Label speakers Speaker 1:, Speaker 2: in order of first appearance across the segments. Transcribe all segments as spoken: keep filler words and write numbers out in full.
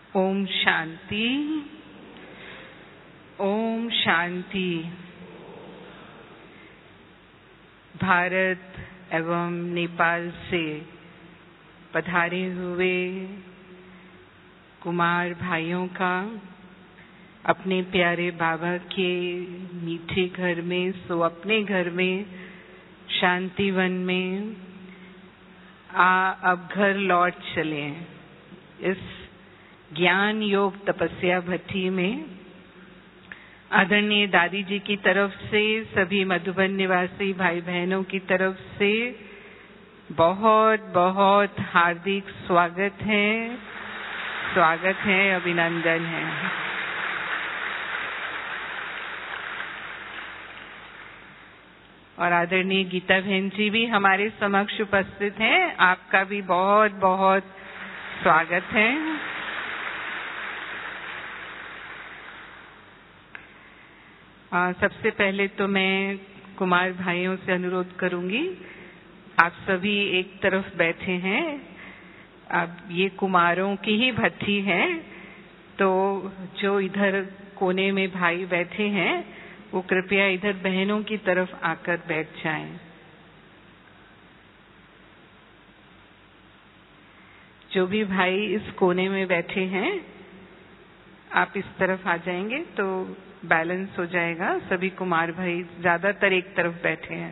Speaker 1: ओम शांति, ओम शांति। भारत एवं नेपाल से पधारे हुए कुमार भाइयों का अपने प्यारे बाबा के मीठे घर में, सो अपने घर में, शांतिवन में आ अब घर लौट चले। इस ज्ञान योग तपस्या भट्टी में आदरणीय दादी जी की तरफ से, सभी मधुबन निवासी भाई बहनों की तरफ से बहुत बहुत हार्दिक स्वागत है, स्वागत है, अभिनंदन है। और आदरणीय गीता बहन जी भी हमारे समक्ष उपस्थित हैं, आपका भी बहुत बहुत स्वागत है। आ, सबसे पहले तो मैं कुमार भाइयों से अनुरोध करूंगी, आप सभी एक तरफ बैठे हैं। अब ये कुमारों की ही भट्टी है, तो जो इधर कोने में भाई बैठे हैं वो कृपया इधर बहनों की तरफ आकर बैठ जाएं। जो भी भाई इस कोने में बैठे हैं, आप इस तरफ आ जाएंगे तो बैलेंस हो जाएगा। सभी कुमार भाई ज्यादातर एक तरफ बैठे हैं।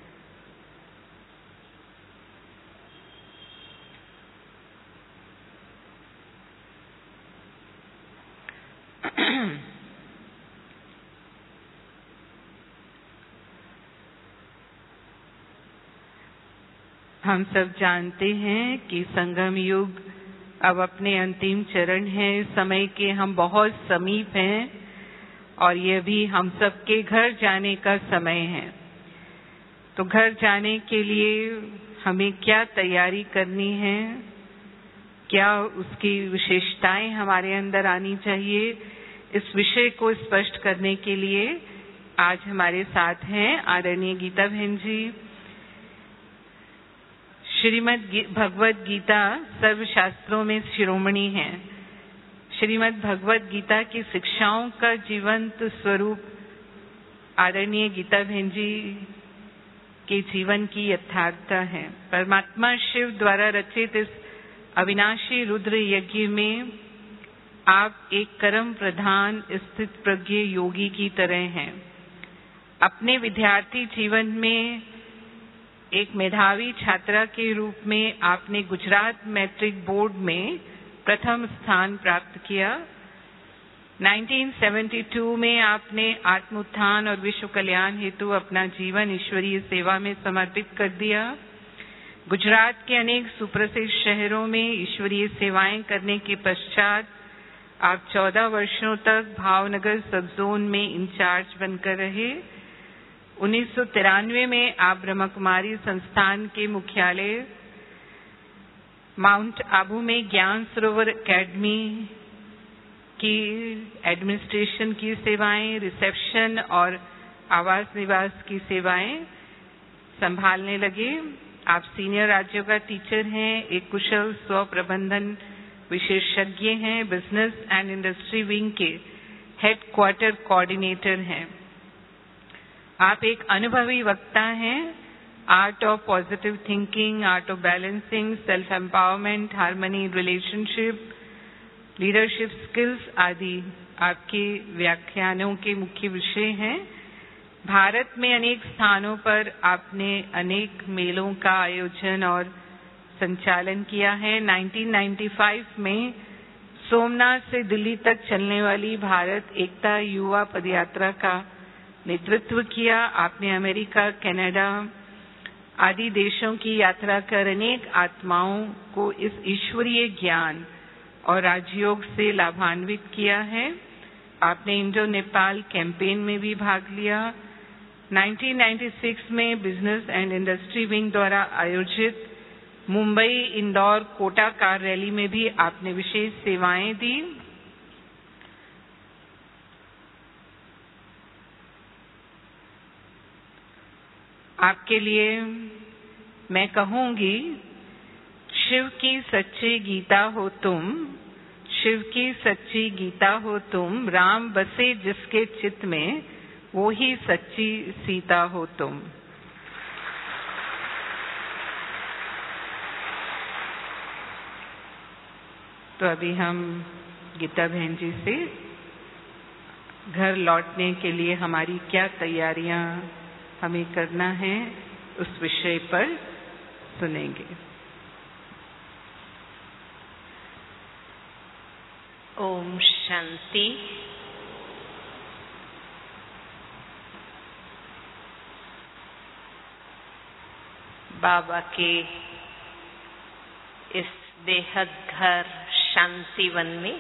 Speaker 1: हम सब जानते हैं कि संगम युग अब अपने अंतिम चरण है, समय के हम बहुत समीप हैं और ये भी हम सब के घर जाने का समय है। तो घर जाने के लिए हमें क्या तैयारी करनी है, क्या उसकी विशेषताएं हमारे अंदर आनी चाहिए, इस विषय को स्पष्ट करने के लिए आज हमारे साथ हैं आदरणीय गीता बहन जी। श्रीमद् भगवत गीता सर्व शास्त्रों में शिरोमणि है। श्रीमद् भगवत गीता की शिक्षाओं का जीवंत स्वरूप आदरणीय गीता बहन जी के जीवन की यथार्थता है। परमात्मा शिव द्वारा रचित इस अविनाशी रुद्र यज्ञ में आप एक कर्म प्रधान स्थित प्रज्ञ योगी की तरह हैं। अपने विद्यार्थी जीवन में एक मेधावी छात्रा के रूप में आपने गुजरात मैट्रिक बोर्ड में प्रथम स्थान प्राप्त किया। उन्नीस सौ बहत्तर में आपने आत्मोत्थान और विश्व कल्याण हेतु अपना जीवन ईश्वरीय सेवा में समर्पित कर दिया। गुजरात के अनेक सुप्रसिद्ध शहरों में ईश्वरीय सेवाएं करने के पश्चात आप चौदह वर्षों तक भावनगर सब जोन में इंचार्ज बनकर रहे। उन्नीस सौ तिरानवे में आप ब्रह्म कुमारी संस्थान के मुख्यालय माउंट आबू में ज्ञान सरोवर एकेडमी की एडमिनिस्ट्रेशन की सेवाएं, रिसेप्शन और आवास निवास की सेवाएं संभालने लगे। आप सीनियर राज्यों का टीचर हैं, एक कुशल स्व प्रबंधन विशेषज्ञ हैं, बिजनेस एंड इंडस्ट्री विंग के हेड क्वार्टर कोऑर्डिनेटर हैं। आप एक अनुभवी वक्ता हैं। Art of positive thinking, art of balancing, self empowerment, harmony relationship, leadership skills आदि आपके व्याख्यानों के मुख्य विषय हैं। भारत में अनेक स्थानों पर आपने अनेक मेलों का आयोजन और संचालन किया है। उन्नीस सौ पचानवे में सोमनाथ से दिल्ली तक चलने वाली भारत एकता युवा पदयात्रा का नेतृत्व किया। आपने अमेरिका, कनाडा आदि देशों की यात्रा कर अनेक आत्माओं को इस ईश्वरीय ज्ञान और राजयोग से लाभान्वित किया है। आपने इंडो नेपाल कैंपेन में भी भाग लिया। उन्नीस सौ छियानवे में बिजनेस एंड इंडस्ट्री विंग द्वारा आयोजित मुंबई, इंदौर, कोटा कार रैली में भी आपने विशेष सेवाएं दी। आपके लिए मैं कहूंगी, शिव की सच्ची गीता हो तुम, शिव की सच्ची गीता हो तुम, राम बसे जिसके चित्त में, वो ही सच्ची सीता हो तुम। तो अभी हम गीता बहन जी से घर लौटने के लिए हमारी क्या तैयारियां हमें करना है, उस विषय पर सुनेंगे।
Speaker 2: ओम शांति। बाबा के इस बेहद घर शांतिवन में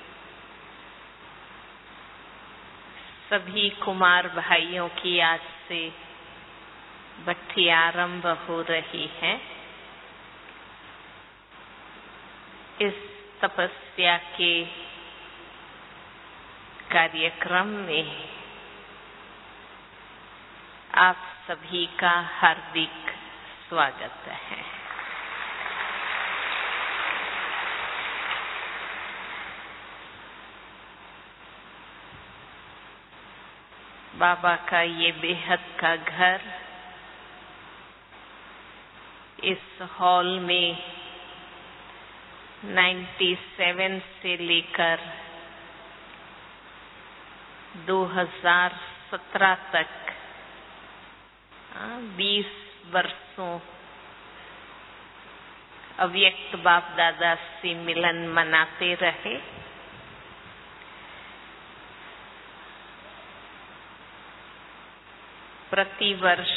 Speaker 2: सभी कुमार भाइयों की आज से भट्टी आरंभ हो रही है। इस तपस्या के कार्यक्रम में आप सभी का हार्दिक स्वागत है। बाबा का ये बेहद का घर इस हॉल में सत्तानवे से लेकर दो हज़ार सत्रह तक बीस वर्षों अव्यक्त बाप दादा से मिलन मनाते रहे। प्रति वर्ष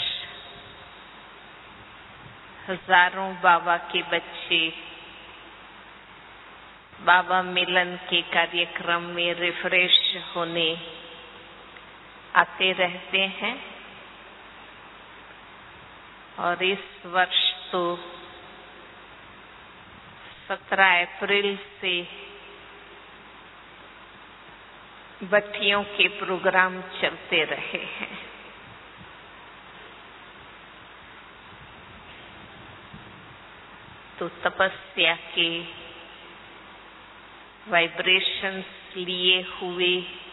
Speaker 2: हजारों बाबा के बच्चे बाबा मिलन के कार्यक्रम में रिफ्रेश होने आते रहते हैं। और इस वर्ष तो सत्रह अप्रैल से भट्टियों के प्रोग्राम चलते रहे हैं। तो तपस्या के वाइब्रेशंस लिए हुए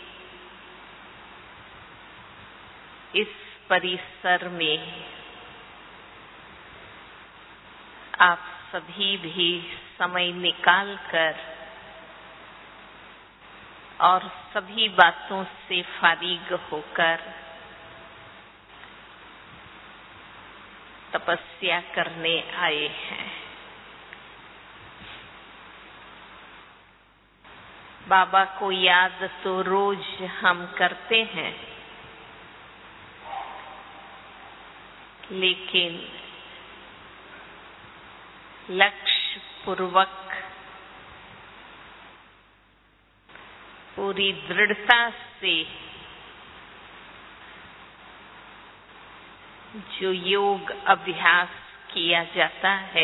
Speaker 2: इस परिसर में आप सभी भी समय निकाल कर और सभी बातों से फारिग होकर तपस्या करने आए हैं। बाबा को याद तो रोज हम करते हैं, लेकिन लक्ष्य पूर्वक पूरी दृढ़ता से जो योग अभ्यास किया जाता है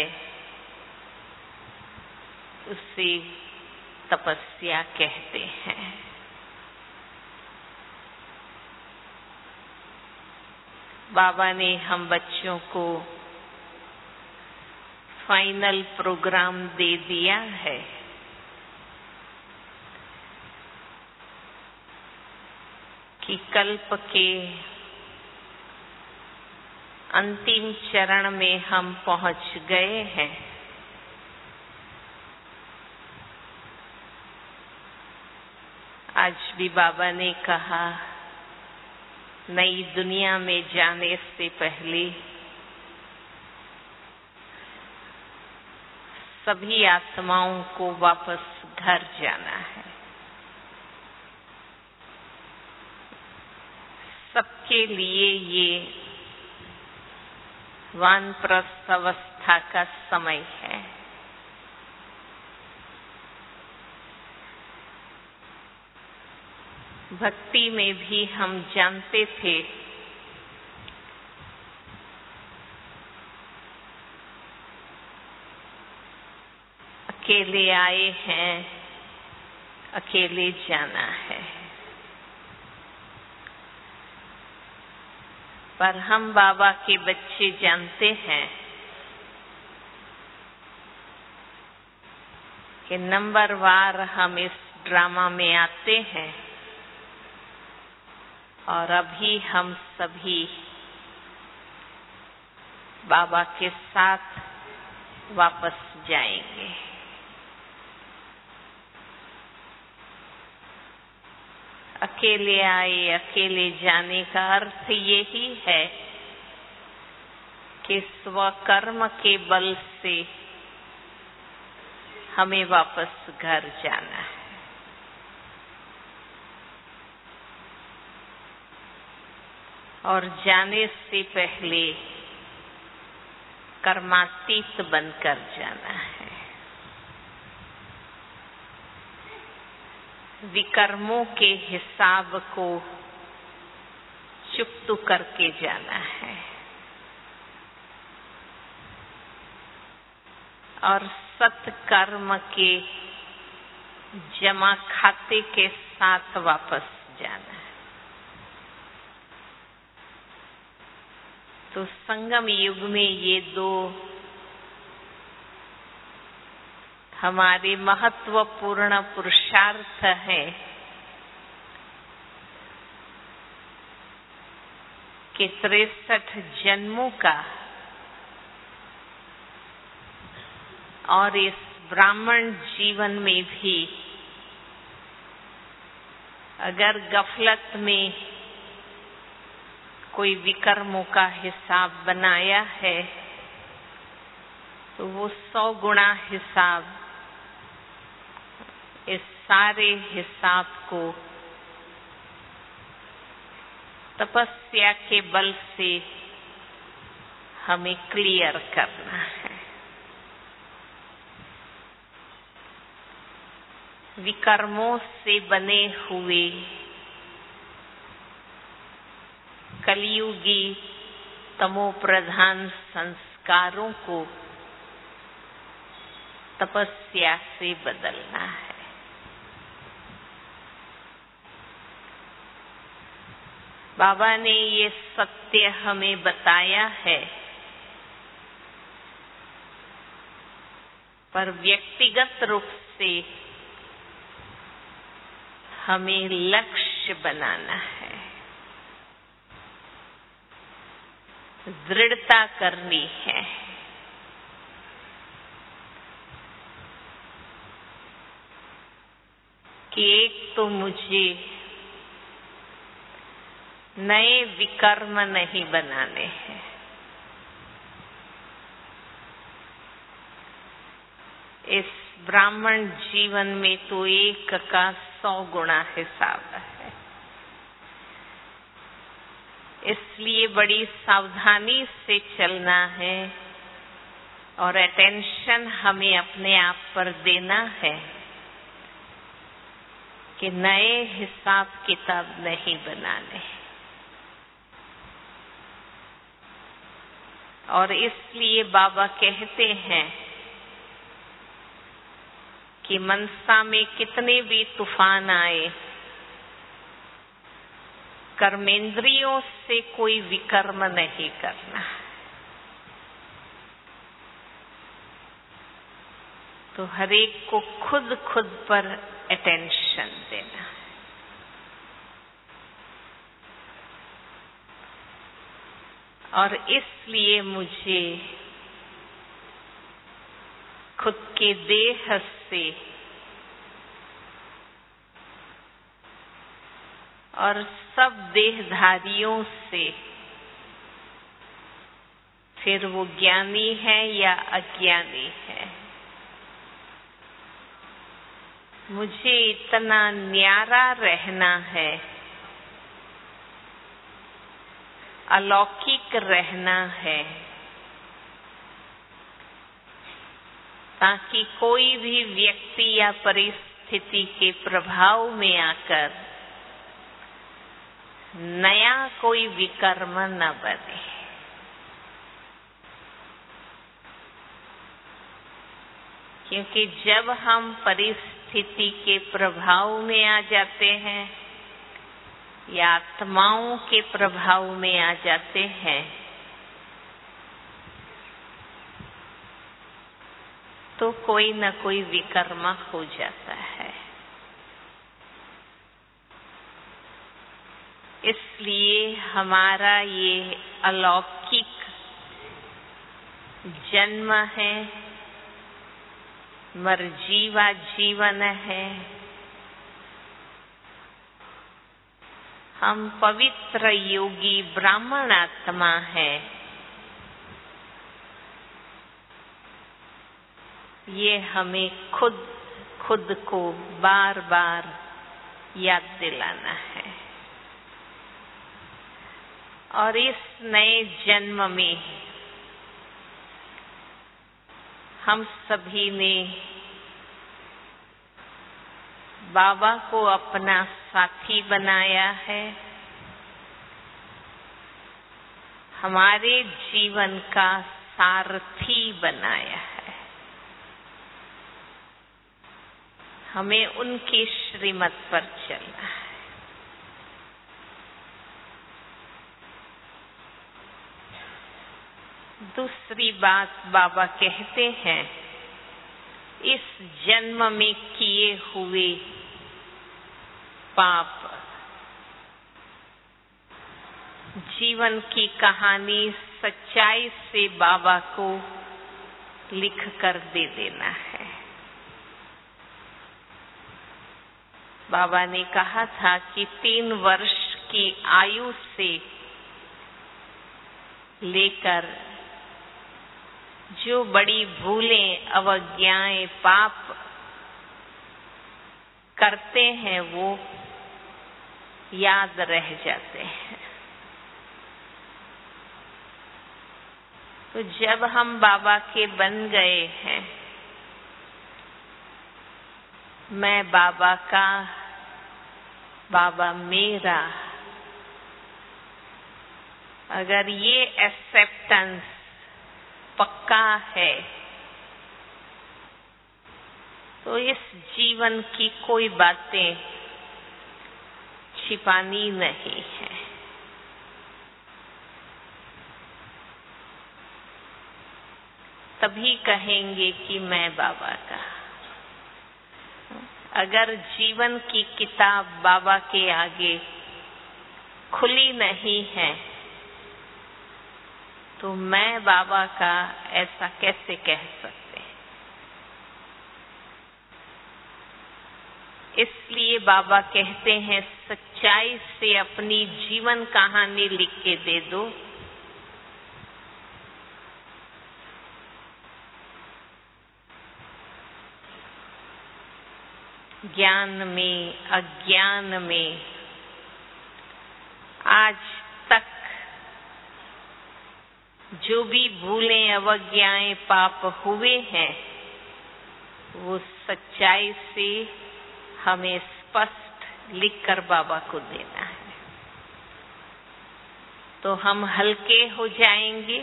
Speaker 2: उसे तपस्या कहते हैं। बाबा ने हम बच्चों को फाइनल प्रोग्राम दे दिया है। कि कल्प के अंतिम चरण में हम पहुंच गए हैं। आज भी बाबा ने कहा, नई दुनिया में जाने से पहले सभी आत्माओं को वापस घर जाना है। सबके लिए ये वानप्रस्थ अवस्था का समय है। भक्ति में भी हम जानते थे अकेले आए हैं, अकेले जाना है। पर हम बाबा के बच्चे जानते हैं कि नंबर वार हम इस ड्रामा में आते हैं और अभी हम सभी बाबा के साथ वापस जाएंगे। अकेले आए अकेले जाने का अर्थ यही है कि स्वकर्म के बल से हमें वापस घर जाना है। और जाने से पहले कर्मातीत बनकर जाना है। विकर्मों के हिसाब को चुकता करके जाना है और सत्कर्म के जमा खाते के साथ वापस जाना है। तो संगम युग में ये दो हमारे महत्वपूर्ण पुरुषार्थ है कि तिरसठ जन्मों का और इस ब्राह्मण जीवन में भी अगर गफलत में कोई विकर्मों का हिसाब बनाया है तो वो सौ गुणा हिसाब इस सारे हिसाब को तपस्या के बल से हमें क्लियर करना है। विकर्मों से बने हुए कलियुगी तमोप्रधान संस्कारों को तपस्या से बदलना है। बाबा ने ये सत्य हमें बताया है, पर व्यक्तिगत रूप से हमें लक्ष्य बनाना है, दृढ़ता करनी है। कि एक तो मुझे नए विकर्म नहीं बनाने हैं, इस ब्राह्मण जीवन में तो एक का सौ गुणा हिसाब है। इसलिए बड़ी सावधानी से चलना है और अटेंशन हमें अपने आप पर देना है कि नए हिसाब किताब नहीं बनाने। और इसलिए बाबा कहते हैं कि मनसा में कितने भी तूफान आए, कर्मेंद्रियों से कोई विकर्म नहीं करना। तो हरेक को खुद खुद पर अटेंशन देना। और इसलिए मुझे खुद के देह से और सब देहधारियों से, फिर वो ज्ञानी है या अज्ञानी है, मुझे इतना न्यारा रहना है, अलौकिक रहना है, ताकि कोई भी व्यक्ति या परिस्थिति के प्रभाव में आकर नया कोई विकर्म न बने। क्योंकि जब हम परिस्थिति के प्रभाव में आ जाते हैं या आत्माओं के प्रभाव में आ जाते हैं तो कोई न कोई विकर्म हो जाता है। इसलिए हमारा ये अलौकिक जन्म है, मरजीवा जीवन है। हम पवित्र योगी ब्राह्मण आत्मा है। ये हमें खुद खुद को बार बार याद दिलाना है। और इस नए जन्म में हम सभी ने बाबा को अपना साथी बनाया है। हमारे जीवन का सारथी बनाया है। हमें उनकी श्रीमत पर चलना है। दूसरी बात बाबा कहते हैं, इस जन्म में किए हुए पाप जीवन की कहानी सच्चाई से बाबा को लिख कर दे देना है। बाबा ने कहा था कि तीन वर्ष की आयु से लेकर जो बड़ी भूलें, अवज्ञाएं, पाप करते हैं वो याद रह जाते हैं। तो जब हम बाबा के बन गए हैं, मैं बाबा का, बाबा मेरा, अगर ये एक्सेप्टेंस पक्का है तो इस जीवन की कोई बातें छिपानी नहीं है। तभी कहेंगे कि मैं बाबा का। अगर जीवन की किताब बाबा के आगे खुली नहीं है तो मैं बाबा का ऐसा कैसे कह सकते हैं। इसलिए बाबा कहते हैं, सच्चाई से अपनी जीवन कहानी लिख के दे दो। ज्ञान में, अज्ञान में आज तक जो भी भूलें, अवज्ञाएं, पाप हुए हैं वो सच्चाई से हमें स्पष्ट लिखकर बाबा को देना है। तो हम हल्के हो जाएंगे।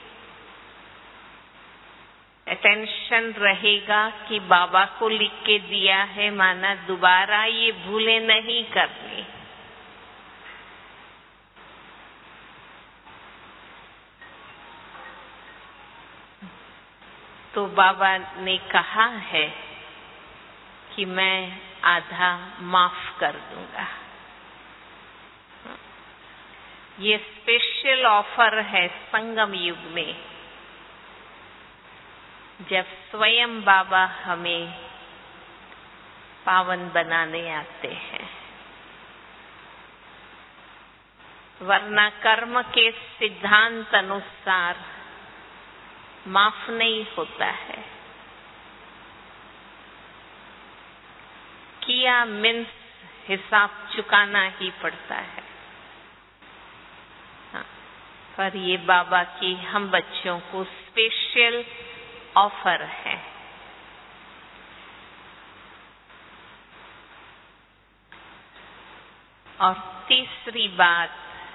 Speaker 2: अटेंशन रहेगा कि बाबा को लिख के दिया है, माना दोबारा ये भूलें नहीं करनी। तो बाबा ने कहा है कि मैं आधा माफ कर दूंगा। ये स्पेशल ऑफर है संगम युग में, जब स्वयं बाबा हमें पावन बनाने आते हैं। वरना कर्म के सिद्धांत अनुसार माफ नहीं होता है। किया मीन्स हिसाब चुकाना ही पड़ता है। हाँ, पर ये बाबा की हम बच्चों को स्पेशल ऑफर है। और तीसरी बात,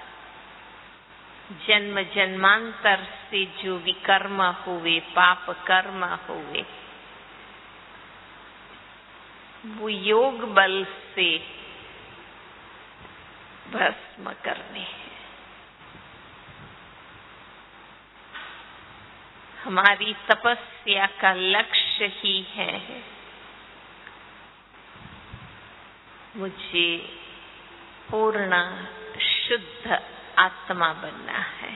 Speaker 2: जन्म जन्मांतर से जो विकर्म हुए, पाप कर्म हुए, वो योग बल से भस्म करने हैं। हमारी तपस्या का लक्ष्य लक्ष्य ही है मुझे पूर्ण शुद्ध आत्मा बनना है।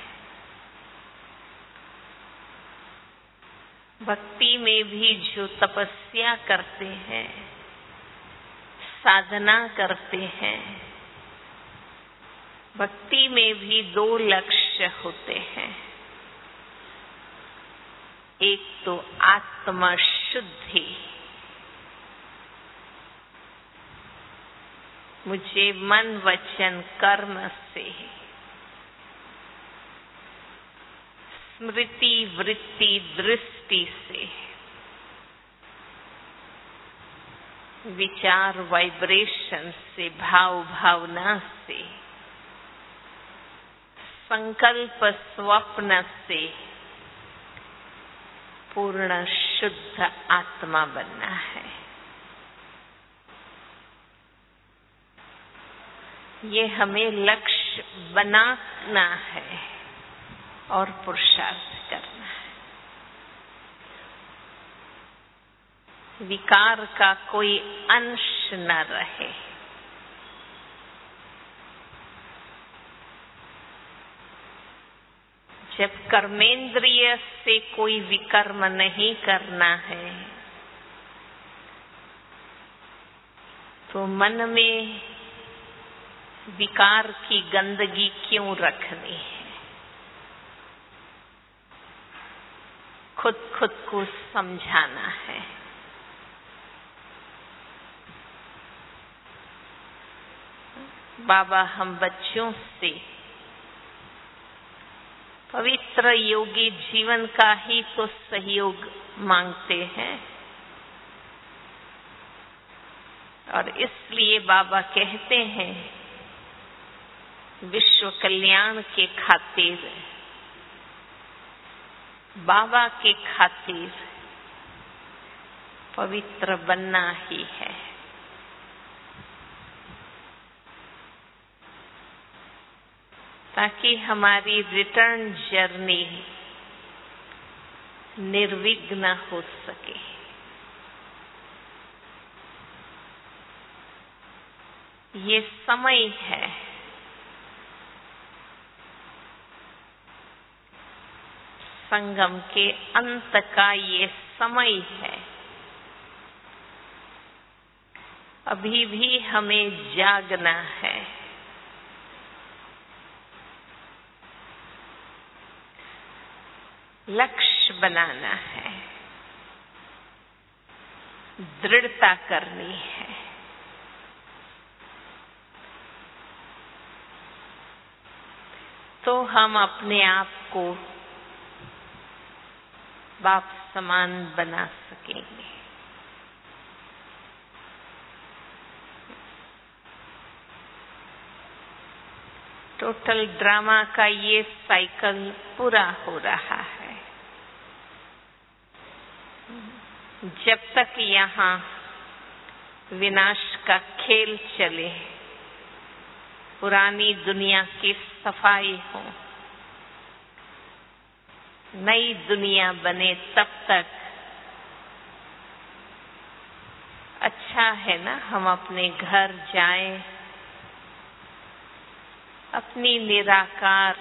Speaker 2: भक्ति में भी जो तपस्या करते हैं, साधना करते हैं, भक्ति में भी दो लक्ष्य होते हैं। एक तो आत्म शुद्धि, मुझे मन वचन कर्म से, स्मृति वृत्ति दृष्टि से, विचार वाइब्रेशन से, भाव भावना से, संकल्प स्वप्न से पूर्ण शुद्ध आत्मा बनना है। ये हमें लक्ष्य बनाना है और पुरुषार्थ करना है। विकार का कोई अंश न रहे। जब कर्मेंद्रिय से कोई विकर्म नहीं करना है तो मन में विकार की गंदगी क्यों रखनी है? खुद खुद को समझाना है। बाबा हम बच्चों से पवित्र योगी जीवन का ही तो सहयोग मांगते हैं और इसलिए बाबा कहते हैं विश्व कल्याण के खातिर, बाबा के खातिर पवित्र बनना ही है। ताकि हमारी रिटर्न जर्नी निर्विघ्न हो सके। ये समय है संगम के अंत का, ये समय है। अभी भी हमें जागना है। लक्ष्य बनाना है, दृढ़ता करनी है। तो हम अपने आप को बाप समान बना सकेंगे। टोटल ड्रामा का ये साइकिल पूरा हो रहा है। जब तक यहाँ विनाश का खेल चले, पुरानी दुनिया की सफाई हो, नई दुनिया बने, तब तक अच्छा है ना हम अपने घर जाएं, अपनी निराकार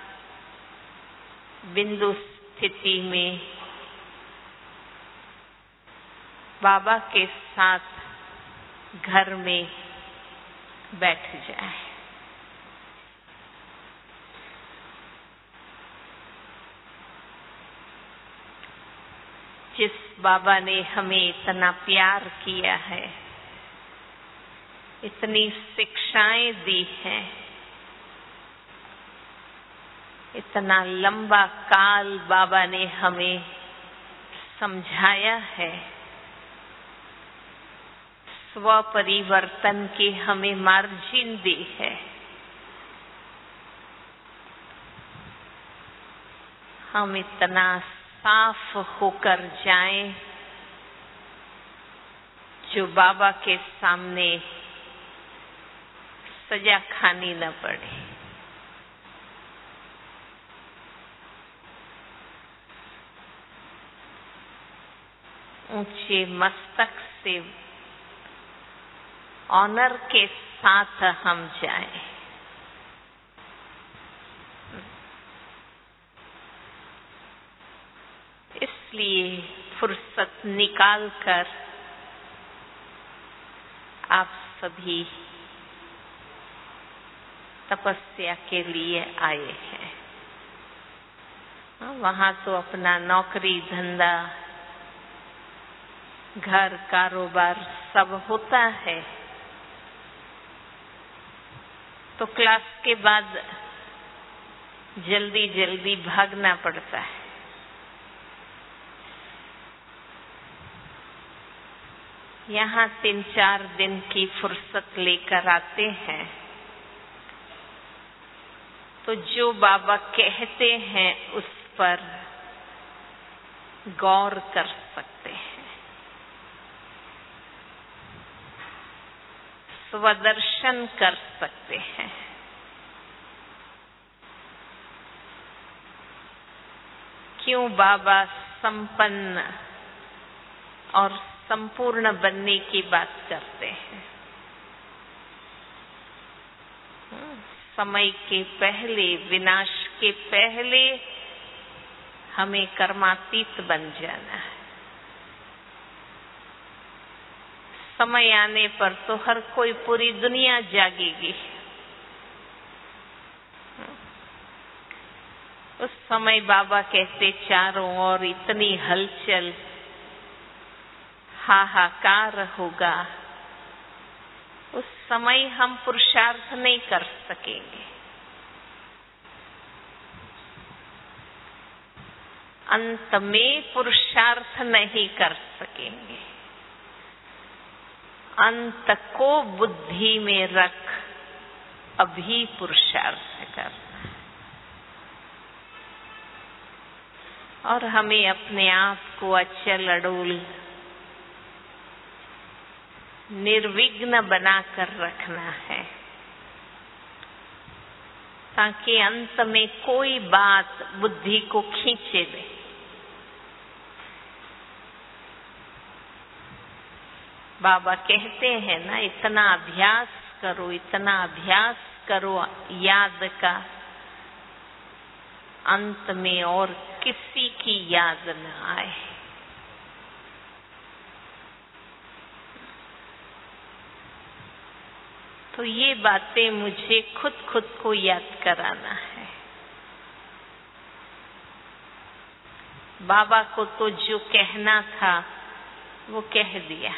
Speaker 2: बिंदु स्थिति में बाबा के साथ घर में बैठ जाए। जिस बाबा ने हमें इतना प्यार किया है, इतनी शिक्षाएं दी हैं, इतना लंबा काल बाबा ने हमें समझाया है, स्व परिवर्तन की हमें मार्जिन दी है। हम इतना साफ होकर जाएं जो बाबा के सामने सजा खानी न पड़े। ऊंचे मस्तक से ऑनर के साथ हम जाएं। इसलिए फुर्सत निकालकर आप सभी तपस्या के लिए आए हैं। वहां तो अपना नौकरी धंधा घर कारोबार सब होता है, तो क्लास के बाद जल्दी जल्दी भागना पड़ता है। यहाँ तीन चार दिन की फुर्सत लेकर आते हैं, तो जो बाबा कहते हैं उस पर गौर कर सकते हैं, स्वदर्शन कर सकते हैं। क्यों बाबा संपन्न और संपूर्ण बनने की बात करते हैं? समय के पहले, विनाश के पहले हमें कर्मातीत बन जाना है। समय आने पर तो हर कोई, पूरी दुनिया जागेगी। उस समय बाबा कहते चारों ओर इतनी हलचल, हाहाकार होगा, उस समय हम पुरुषार्थ नहीं कर सकेंगे। अंत में पुरुषार्थ नहीं कर सकेंगे। अंत को बुद्धि में रख अभी पुरुषार्थ करना। और हमें अपने आप को अचल अडोल निर्विघ्न बनाकर रखना है, ताकि अंत में कोई बात बुद्धि को खींचे ले। बाबा कहते हैं ना, इतना अभ्यास करो, इतना अभ्यास करो याद का, अंत में और किसी की याद न आए। तो ये बातें मुझे खुद खुद को याद कराना है। बाबा को तो जो कहना था वो कह दिया,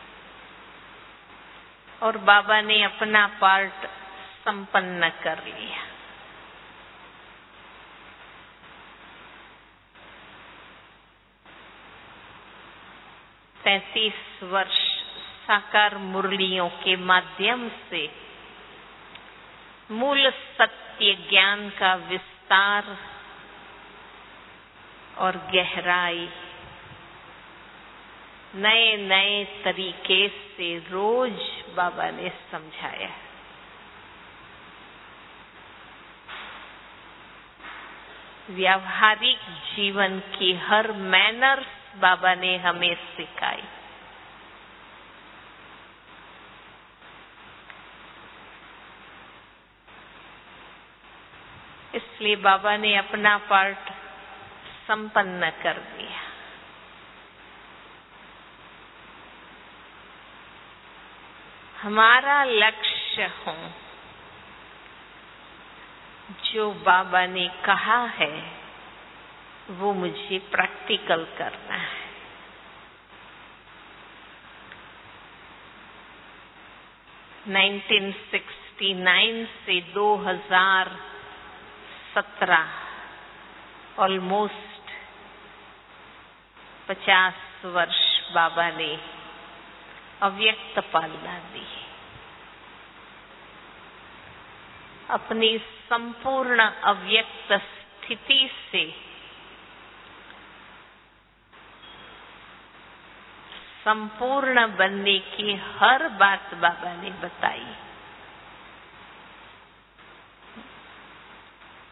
Speaker 2: और बाबा ने अपना पार्ट संपन्न कर लिया। तैंतीस वर्ष साकार मुरलियों के माध्यम से मूल सत्य ज्ञान का विस्तार और गहराई नए नए तरीके से रोज बाबा ने समझाया। व्यावहारिक जीवन की हर मैनर्स बाबा ने हमें सिखाई। इसलिए बाबा ने अपना पार्ट संपन्न कर दिया। हमारा लक्ष्य हो, जो बाबा ने कहा है वो मुझे प्रैक्टिकल करना है। उन्नीस सौ उनहत्तर से दो हज़ार सत्रह ऑलमोस्ट पचास वर्ष बाबा ने अव्यक्त पालना दी। अपनी संपूर्ण अव्यक्त स्थिति से संपूर्ण बनने की हर बात बाबा ने बताई।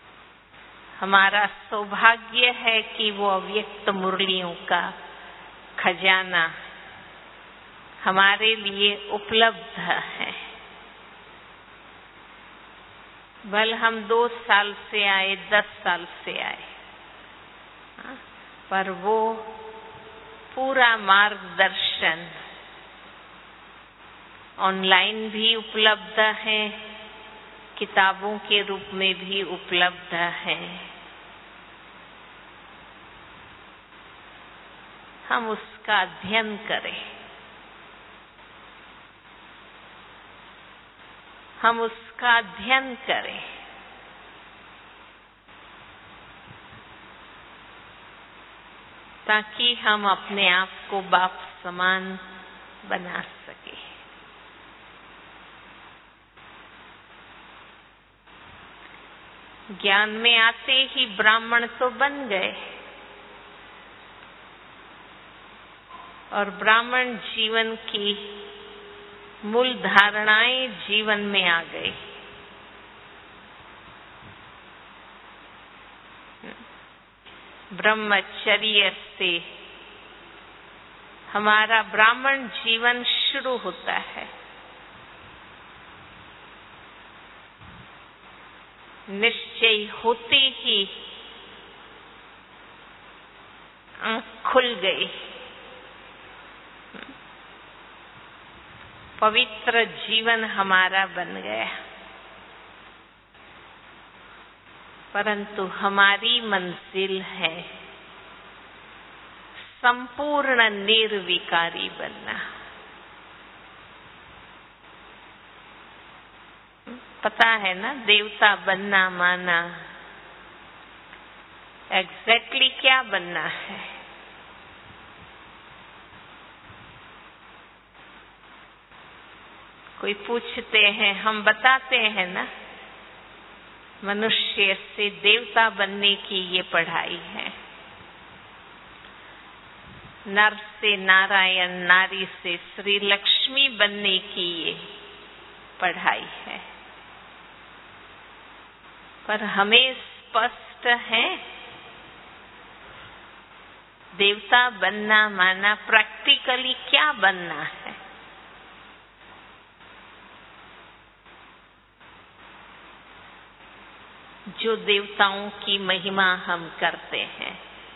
Speaker 2: हमारा सौभाग्य है कि वो अव्यक्त मुरलियों का खजाना हमारे लिए उपलब्ध है। भले हम दो साल से आए, दस साल से आए, पर वो पूरा मार्गदर्शन ऑनलाइन भी उपलब्ध है, किताबों के रूप में भी उपलब्ध है। हम उसका अध्ययन करें, हम उसका अध्ययन करें। ताकि हम अपने आप को बाप समान बना सके। ज्ञान में आते ही ब्राह्मण तो बन गए और ब्राह्मण जीवन की मूल धारणाएं जीवन में आ गई। ब्रह्मचर्य से हमारा ब्राह्मण जीवन शुरू होता है। निश्चय होते ही आँख खुल गई। पवित्र जीवन हमारा बन गया, परंतु हमारी मंजिल है संपूर्ण निर्विकारी बनना। पता है ना, देवता बनना माना एग्जैक्टली क्या बनना है? कोई पूछते हैं, हम बताते हैं ना, मनुष्य से देवता बनने की ये पढ़ाई है। नर से नारायण, नारी से श्री लक्ष्मी बनने की ये पढ़ाई है। पर हमें स्पष्ट है, देवता बनना माना प्रैक्टिकली क्या बनना है। जो देवताओं की महिमा हम करते हैं,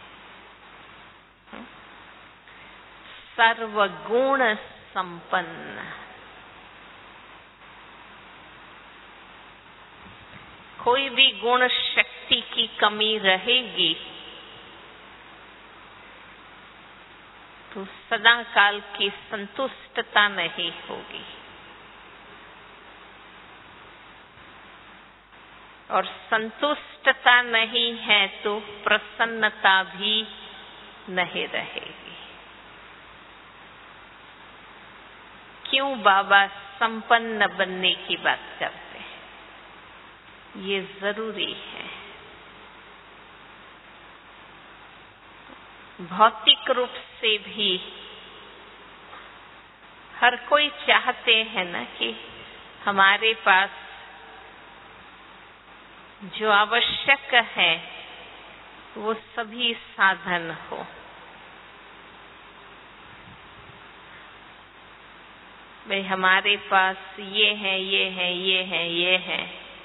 Speaker 2: सर्वगुण संपन्न, कोई भी गुण शक्ति की कमी रहेगी तो सदा काल की संतुष्टता नहीं होगी और संतुष्टता नहीं है तो प्रसन्नता भी नहीं रहेगी। क्यों बाबा संपन्न बनने की बात करते हैं? ये जरूरी है। भौतिक रूप से भी हर कोई चाहते हैं ना कि हमारे पास जो आवश्यक है वो सभी साधन हो। भाई हमारे पास ये है, ये है, ये है, ये है,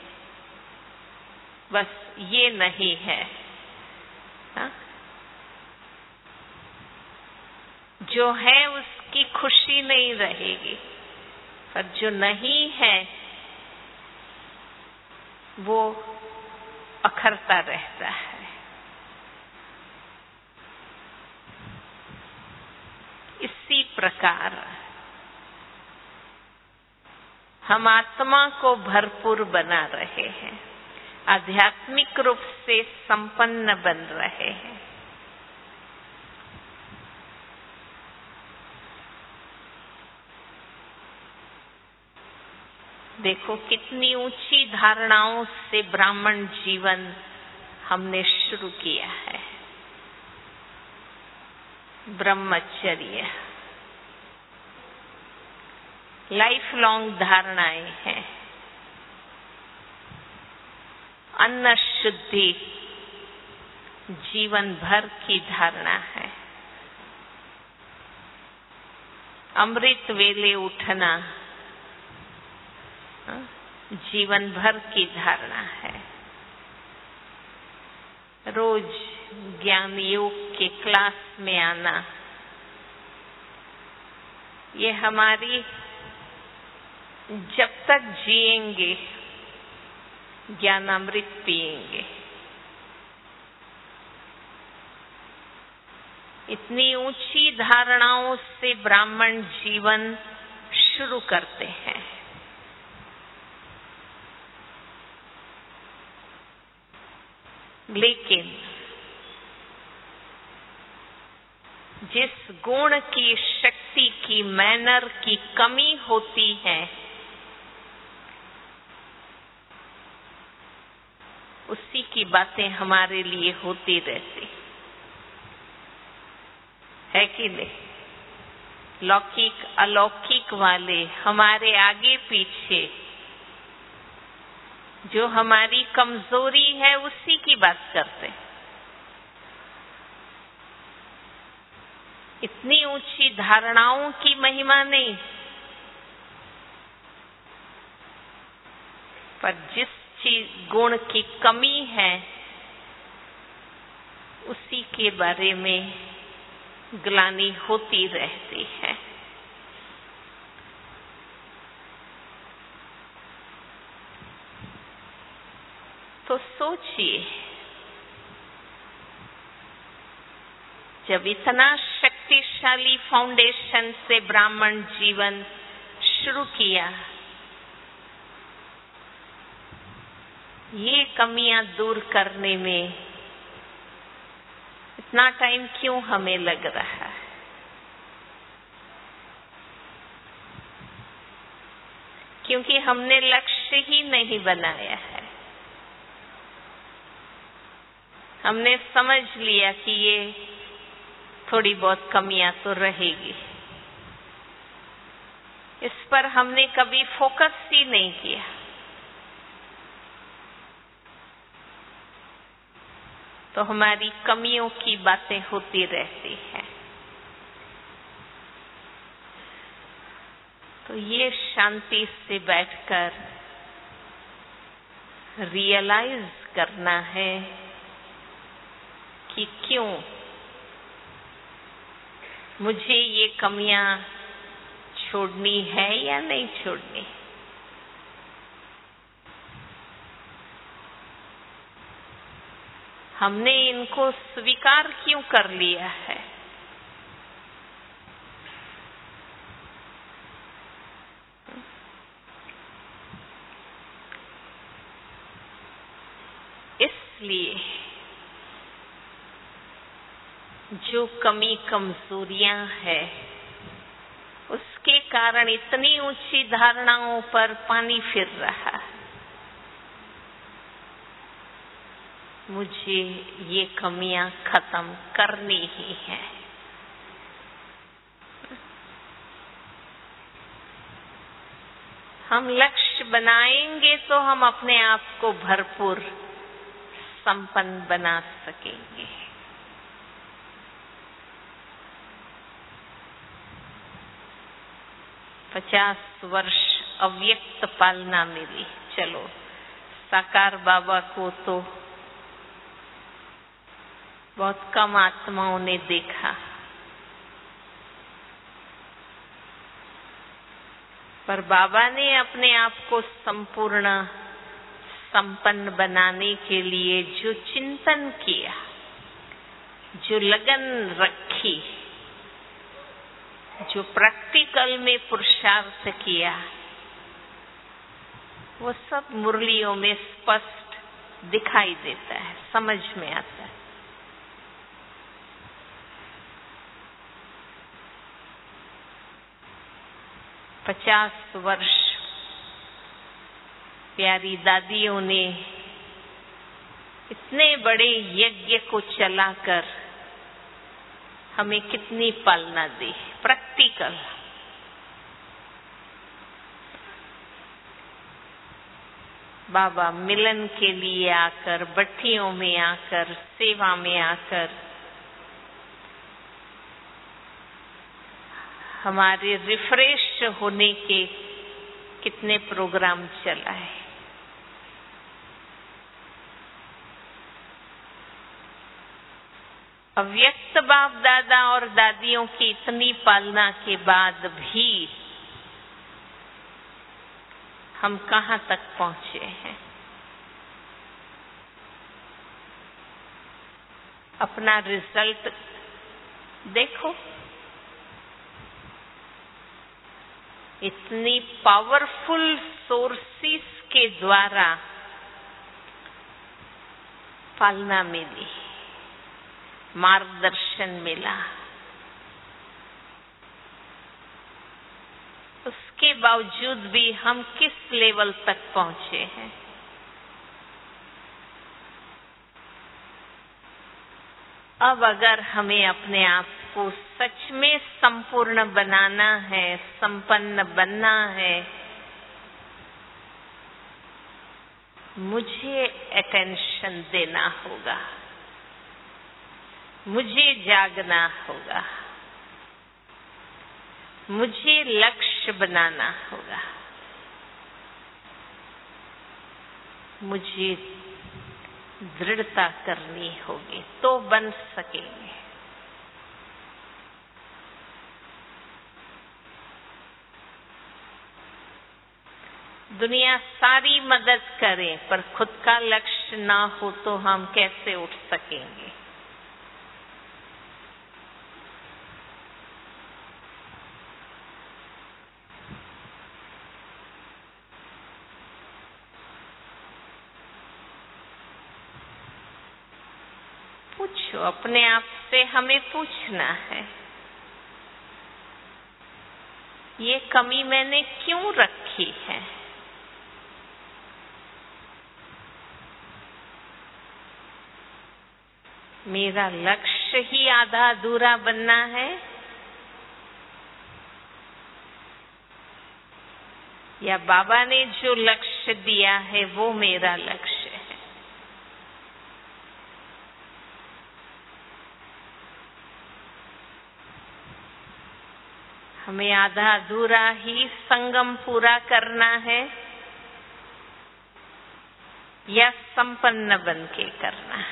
Speaker 2: बस ये नहीं है। हा? जो है उसकी खुशी नहीं रहेगी, पर जो नहीं है वो अखरता रहता है। इसी प्रकार हम आत्मा को भरपूर बना रहे हैं, आध्यात्मिक रूप से संपन्न बन रहे हैं। देखो कितनी ऊंची धारणाओं से ब्राह्मण जीवन हमने शुरू किया है। ब्रह्मचर्य लाइफ लॉन्ग धारणाएं हैं। अन्न शुद्धि जीवन भर की धारणा है। अमृत वेले उठना जीवन भर की धारणा है। रोज ज्ञान योग के क्लास में आना, ये हमारी जब तक जिएंगे ज्ञान अमृत पिएंगे। इतनी ऊंची धारणाओं से ब्राह्मण जीवन शुरू करते हैं। लेकिन जिस गुण की, शक्ति की, मैनर की कमी होती है, उसी की बातें हमारे लिए होती रहती है कि नहीं? लौकिक अलौकिक वाले हमारे आगे पीछे, जो हमारी कमजोरी है उसी की बात करते हैं। इतनी ऊंची धारणाओं की महिमा नहीं, पर जिस चीज गुण की कमी है उसी के बारे में ग्लानि होती रहती है। तो सोचिए, जब इतना शक्तिशाली फाउंडेशन से ब्राह्मण जीवन शुरू किया, ये कमियां दूर करने में इतना टाइम क्यों हमें लग रहा है? क्योंकि हमने लक्ष्य ही नहीं बनाया है। हमने समझ लिया कि ये थोड़ी बहुत कमियां तो रहेगी, इस पर हमने कभी फोकस ही नहीं किया। तो हमारी कमियों की बातें होती रहती हैं। तो ये शांति से बैठकर रियलाइज करना है कि क्यों मुझे ये कमियां छोड़नी है या नहीं छोड़नी। हमने इनको स्वीकार क्यों कर लिया है? इसलिए जो कमी कमजोरियां है, उसके कारण इतनी ऊंची धारणाओं पर पानी फिर रहा है। मुझे ये कमियां खत्म करनी ही है। हम लक्ष्य बनाएंगे तो हम अपने आप को भरपूर संपन्न बना सकेंगे। पचास वर्ष अव्यक्त पालना मिली, चलो साकार बाबा को तो बहुत कम आत्माओं ने देखा, पर बाबा ने अपने आप को संपूर्ण संपन्न बनाने के लिए जो चिंतन किया, जो लगन रखी, जो प्रैक्टिकल में पुरुषार्थ किया, वो सब मुरलियों में स्पष्ट दिखाई देता है, समझ में आता है। पचास वर्ष प्यारी दादियों ने इतने बड़े यज्ञ को चलाकर हमें कितनी पालना दी, प्रैक्टिकल। बाबा मिलन के लिए आकर, भट्टियों में आकर, सेवा में आकर हमारे रिफ्रेश होने के कितने प्रोग्राम चला है। अव्यक्त बाप दादा और दादियों की इतनी पालना के बाद भी हम कहाँ तक पहुंचे हैं। अपना रिजल्ट देखो, इतनी पावरफुल सोर्सेस के द्वारा पालना मिली, मार्गदर्शन मिला, उसके बावजूद भी हम किस लेवल तक पहुंचे हैं। अब अगर हमें अपने आप को सच में संपूर्ण बनाना है, संपन्न बनना है, मुझे अटेंशन देना होगा, मुझे जागना होगा, मुझे लक्ष्य बनाना होगा, मुझे दृढ़ता करनी होगी, तो बन सकेंगे। दुनिया सारी मदद करे पर खुद का लक्ष्य ना हो तो हम कैसे उठ सकेंगे। पूछो अपने आप से, हमें पूछना है, ये कमी मैंने क्यों रखी है। मेरा लक्ष्य ही आधा अधूरा बनना है या बाबा ने जो लक्ष्य दिया है वो मेरा लक्ष्य है। हमें आधा अधूरा ही संगम पूरा करना है या संपन्न बन के करना है।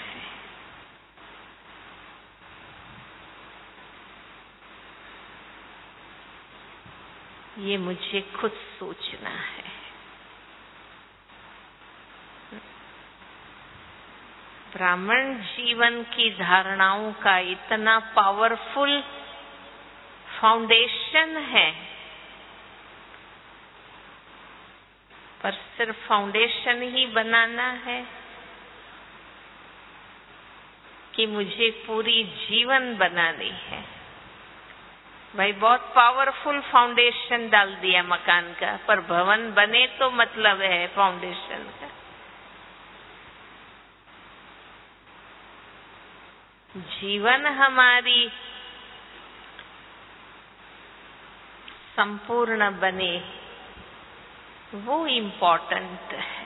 Speaker 2: ये मुझे खुद सोचना है। ब्राह्मण जीवन की धारणाओं का इतना पावरफुल फाउंडेशन है, पर सिर्फ फाउंडेशन ही बनाना है कि मुझे पूरी जीवन बनानी है। भाई बहुत पावरफुल फाउंडेशन डाल दिया मकान का, पर भवन बने तो मतलब है फाउंडेशन का। जीवन हमारी संपूर्ण बने वो इम्पोर्टेंट है।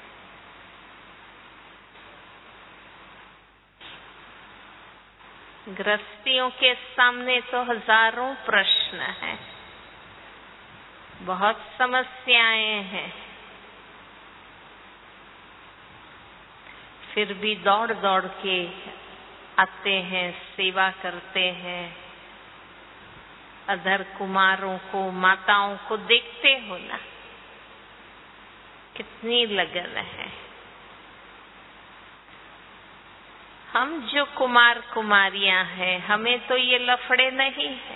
Speaker 2: गृहस्थियों के सामने तो हजारों प्रश्न हैं, बहुत समस्याएं हैं, फिर भी दौड़ दौड़ के आते हैं, सेवा करते हैं। अधर कुमारों को, माताओं को देखते हो ना, कितनी लगन है। हम जो कुमार कुमारियां हैं, हमें तो ये लफड़े नहीं है।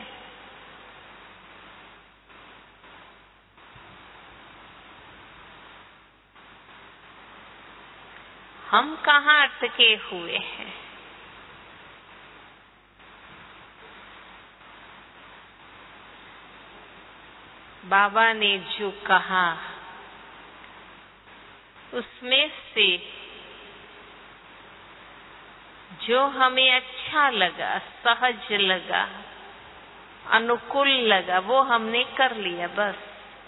Speaker 2: हम कहाँ अटके हुए हैं। बाबा ने जो कहा उसमें से जो हमें अच्छा लगा, सहज लगा, अनुकूल लगा, वो हमने कर लिया बस।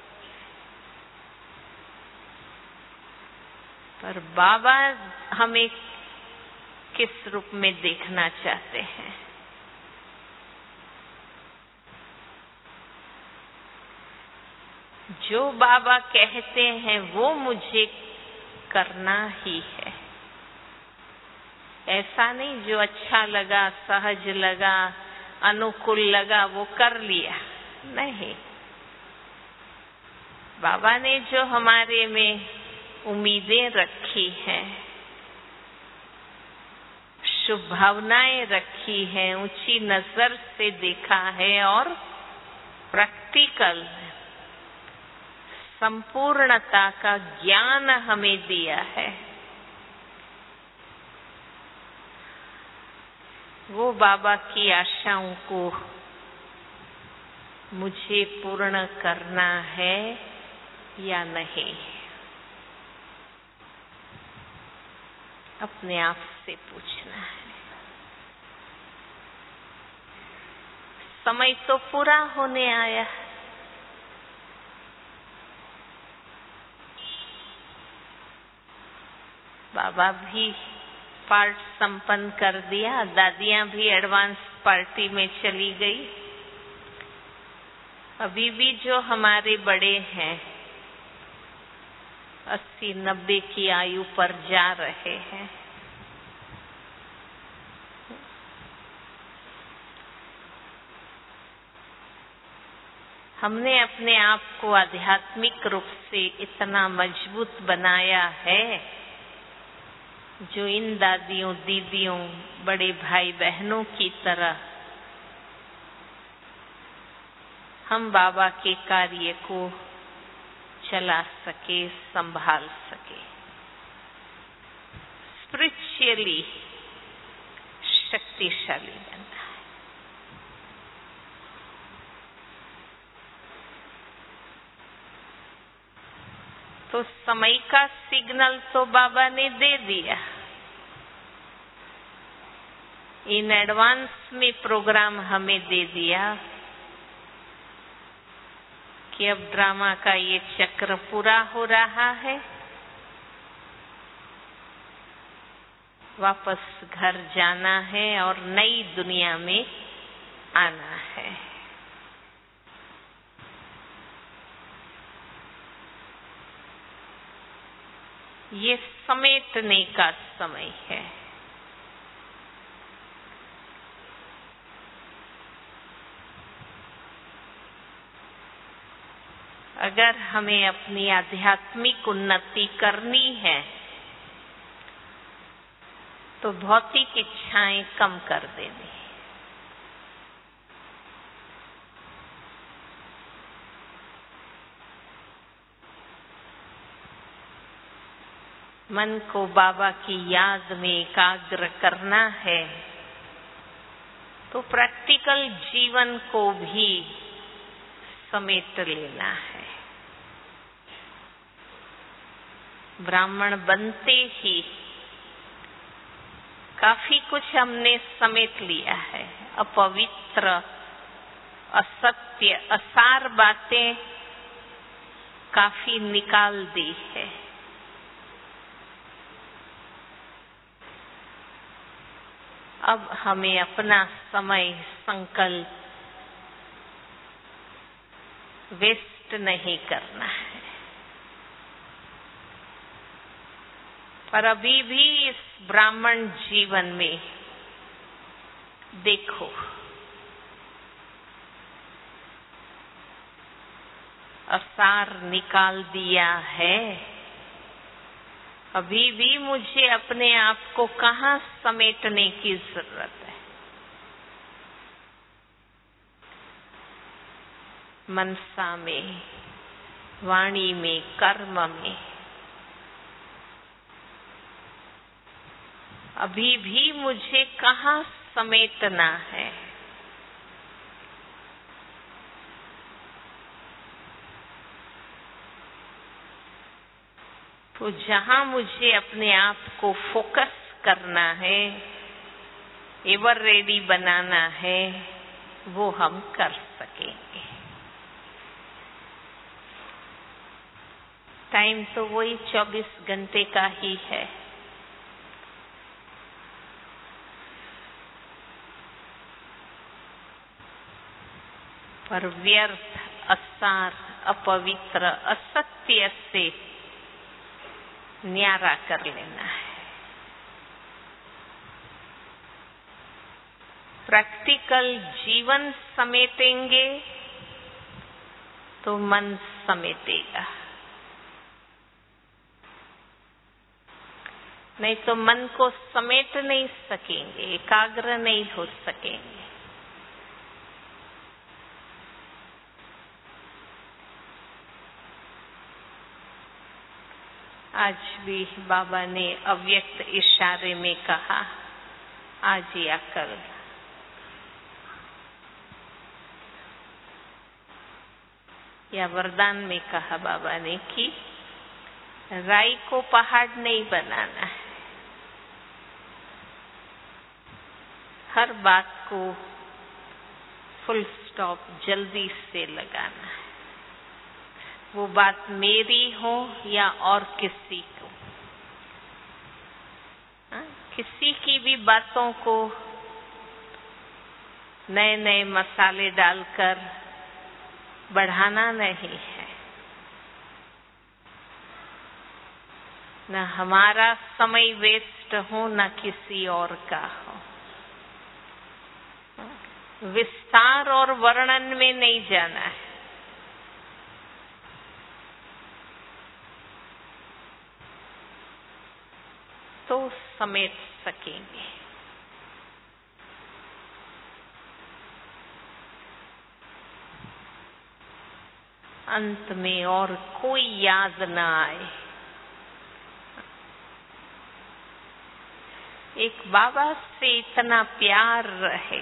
Speaker 2: पर बाबा हमें किस रूप में देखना चाहते हैं। जो बाबा कहते हैं वो मुझे करना ही है। ऐसा नहीं जो अच्छा लगा, सहज लगा, अनुकूल लगा वो कर लिया, नहीं। बाबा ने जो हमारे में उम्मीदें रखी हैं, शुभ भावनाएं रखी हैं, ऊंची नजर से देखा है और प्रैक्टिकल संपूर्णता का ज्ञान हमें दिया है, वो बाबा की आशाओं को मुझे पूर्ण करना है या नहीं, अपने आप से पूछना है। समय तो पूरा होने आया, बाबा भी पार्ट संपन्न कर दिया, दादियां भी एडवांस पार्टी में चली गई। अभी भी जो हमारे बड़े हैं अस्सी नब्बे की आयु पर जा रहे हैं। हमने अपने आप को आध्यात्मिक रूप से इतना मजबूत बनाया है, जो इन दादियों, दीदियों, बड़े भाई बहनों की तरह हम बाबा के कार्य को चला सके, संभाल सके, स्पिरिचुअली शक्तिशाली बनना है। तो समय का सिग्नल तो बाबा ने दे दिया, इन एडवांस में प्रोग्राम हमें दे दिया कि अब ड्रामा का ये चक्र पूरा हो रहा है, वापस घर जाना है और नई दुनिया में आना है। ये समेटने का समय है। अगर हमें अपनी आध्यात्मिक उन्नति करनी है तो भौतिक इच्छाएं कम कर देनी। मन को बाबा की याद में एकाग्र करना है तो प्रैक्टिकल जीवन को भी समेट लेना है। ब्राह्मण बनते ही काफी कुछ हमने समेट लिया है। अपवित्र, असत्य, असार बातें काफी निकाल दी है। अब हमें अपना समय, संकल्प वेस्ट नहीं करना है। पर अभी भी इस ब्राह्मण जीवन में देखो, असार निकाल दिया है, अभी भी मुझे अपने आप को कहाँ समेटने की जरूरत है। मनसा में, वाणी में, कर्म में अभी भी मुझे कहाँ समेटना है। तो जहाँ मुझे अपने आप को फोकस करना है, एवर रेडी बनाना है, वो हम कर सकेंगे। टाइम तो वही चौबीस घंटे का ही है। पर व्यर्थ, असार, अपवित्र असत्य से न्यारा कर लेना है। प्रैक्टिकल जीवन समेटेंगे तो मन समेटेगा, नहीं तो मन को समेट नहीं सकेंगे, एकाग्र नहीं हो सकेंगे। आज भी बाबा ने अव्यक्त इशारे में कहा, आज या कल या वरदान में कहा बाबा ने कि राई को पहाड़ नहीं बनाना है, हर बात को फुल स्टॉप जल्दी से लगाना है, वो बात मेरी हो या और किसी को। हा? किसी की भी बातों को नए नए मसाले डालकर बढ़ाना नहीं है, न हमारा समय वेस्ट हो न किसी और का हो। विस्तार और वर्णन में नहीं जाना है, तो समेट सकेंगे। अंत में और कोई याद न आए। एक बाबा से इतना प्यार रहे,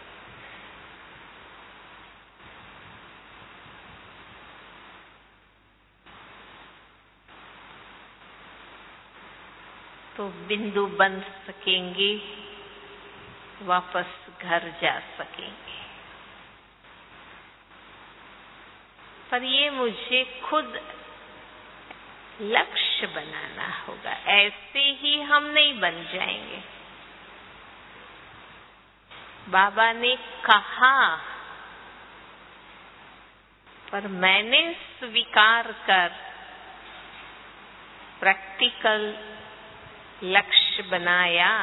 Speaker 2: तो बिंदु बन सकेंगे, वापस घर जा सकेंगे। पर ये मुझे खुद लक्ष्य बनाना होगा, ऐसे ही हम नहीं बन जाएंगे। बाबा ने कहा, पर मैंने स्वीकार कर प्रैक्टिकल लक्ष्य बनाया।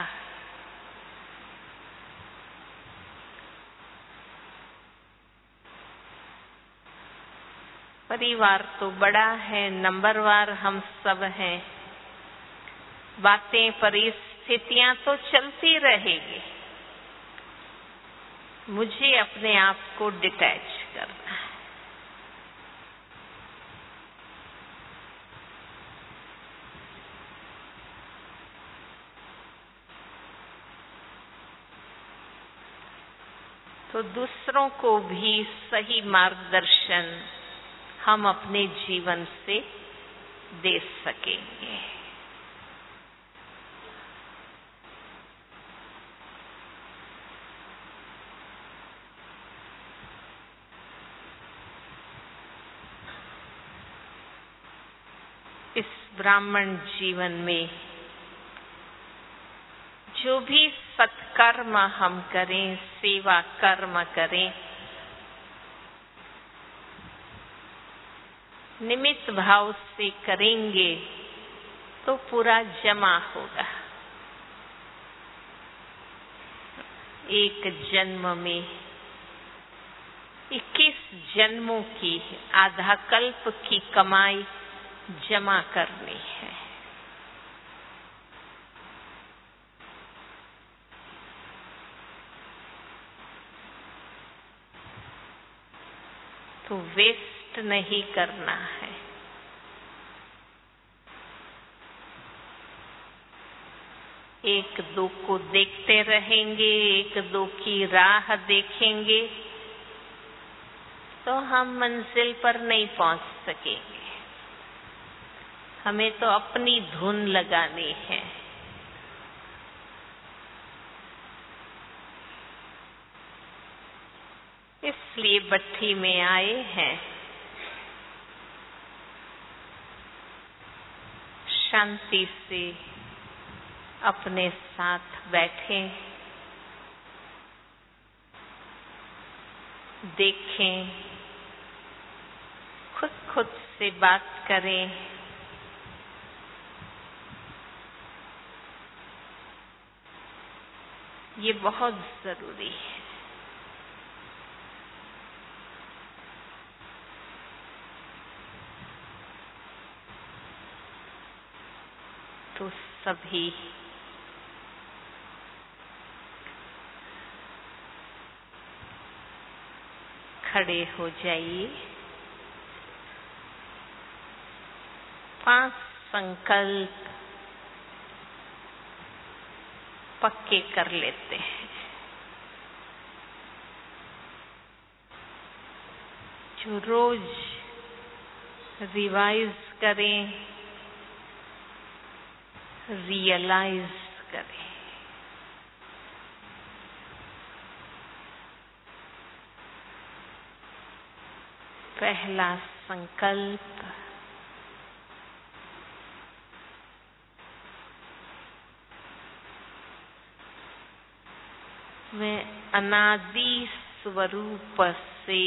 Speaker 2: परिवार तो बड़ा है, नंबरवार हम सब हैं, बातें परिस्थितियां तो चलती रहेगी। मुझे अपने आप को डिटैच करना है। तो दूसरों को भी सही मार्गदर्शन हम अपने जीवन से दे सकेंगे। इस ब्राह्मण जीवन में जो भी सत्कर्म हम करें, सेवा कर्म करें, निमित्त भाव से करेंगे तो पूरा जमा होगा। एक जन्म में इक्कीस जन्मों की आधा कल्प की कमाई जमा करनी है। तो वेस्ट नहीं करना है। एक दो को देखते रहेंगे, एक दो की राह देखेंगे, तो हम मंजिल पर नहीं पहुंच सकेंगे। हमें तो अपनी धुन लगानी है। इसलिए भट्ठी में आए हैं। शांति से अपने साथ बैठें, देखें, खुद खुद से बात करें, ये बहुत जरूरी है। तो सभी खड़े हो जाइए। पांच संकल्प पक्के कर लेते हैं, जो रोज रिवाइज करें, रियलाइज करें। पहला संकल्प, मैं अनादि स्वरूप से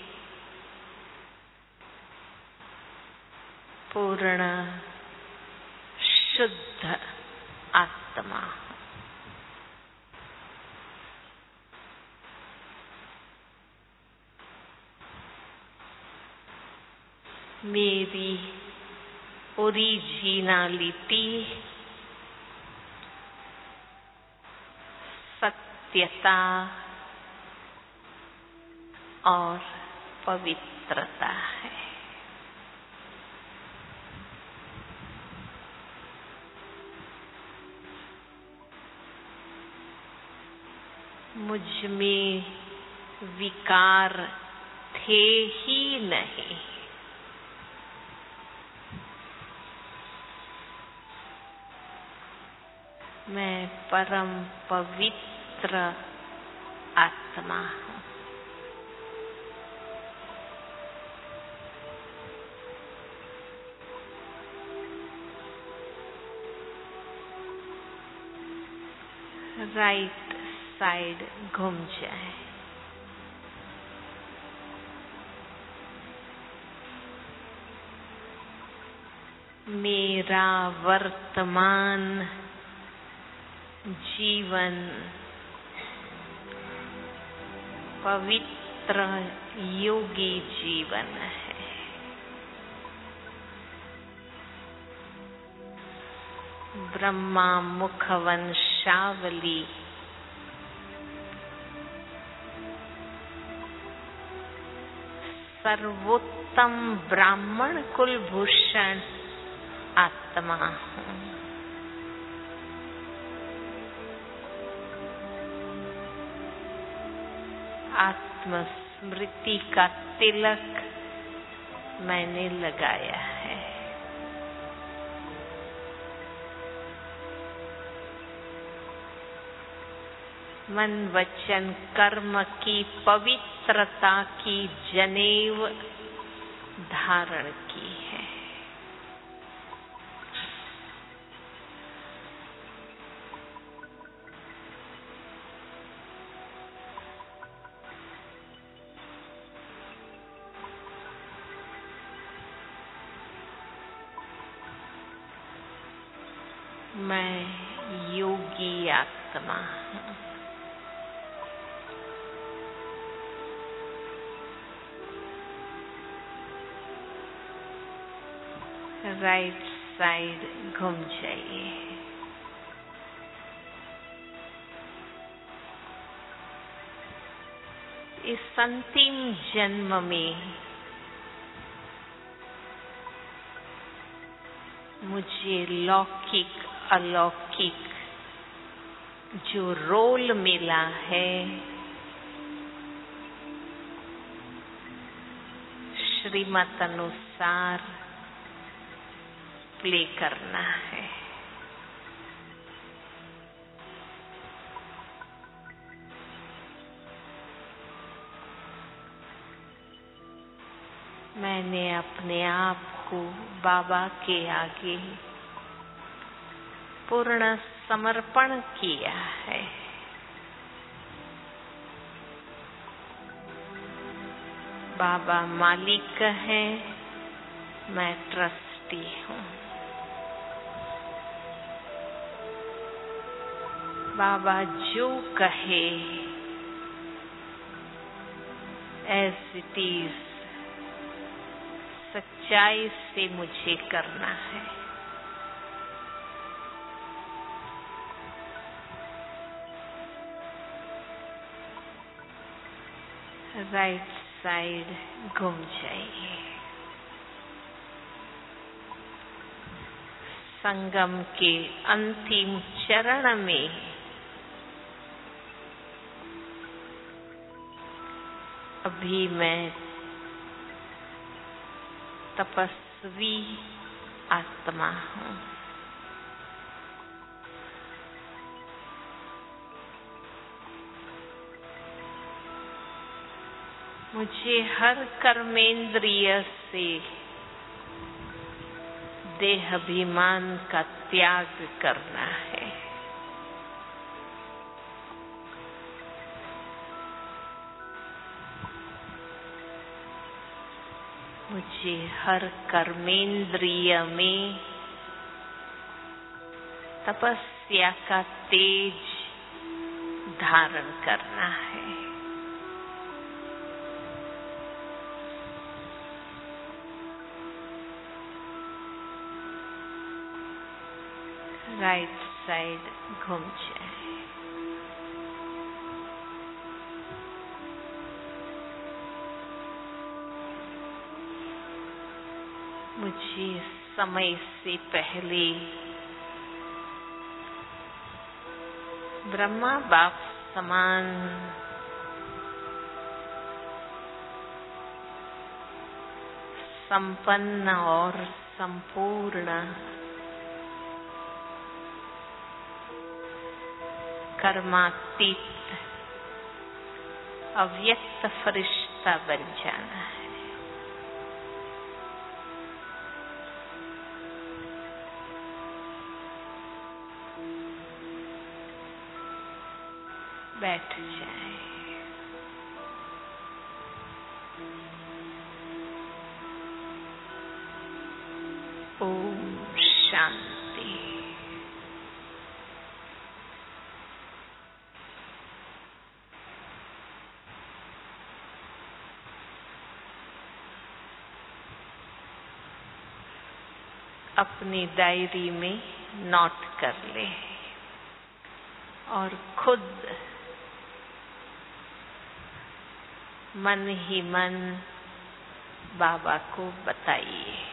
Speaker 2: पूर्ण शुद्ध आत्मा हूं। मेरी ओरिजिनलिटी, सत्यता और पवित्रता है। मुझ में विकार थे ही नहीं। मैं परम पवित्र आत्मा हूं। राइट साइड घूम जाए। मेरा वर्तमान जीवन पवित्र योगी जीवन है। ब्रह्मा मुख वंशावली सर्वोत्तम ब्राह्मण कुलभूषण आत्मा हूं। आत्मस्मृति का तिलक मैंने लगाया है। मन वचन कर्म की पवित्रता की जनेऊ धारण की है। मैं योगी आत्मा हूं। राइट साइड घूम जाइए। इस अंतिम जन्म में मुझे लौकिक अलौकिक जो रोल मिला है, श्रीमत अनुसार प्ले करना है। मैंने अपने आप को बाबा के आगे पूर्ण समर्पण किया है। बाबा मालिक हैं, मैं ट्रस्टी हूँ। बाबा जो कहे एज इट इज, सच्चाई से मुझे करना है। राइट साइड घूम जाइए। संगम के अंतिम चरण में अभी मैं तपस्वी आत्मा हूँ। मुझे हर कर्मेंद्रिय से देहाभिमान का त्याग करना है। मुझे हर कर्मेंद्रिय में तपस्या का तेज धारण करना है। राइट साइड घूम जाए। मुझे समय से पहले ब्रह्मा बाप समान संपन्न और संपूर्ण कर्मातीत अव्यक्त फरिश्ता बन जाना है। बैठ जाए। ओम शांति। अपनी डायरी में नोट कर ले और खुद मन ही मन बाबा को बताइए।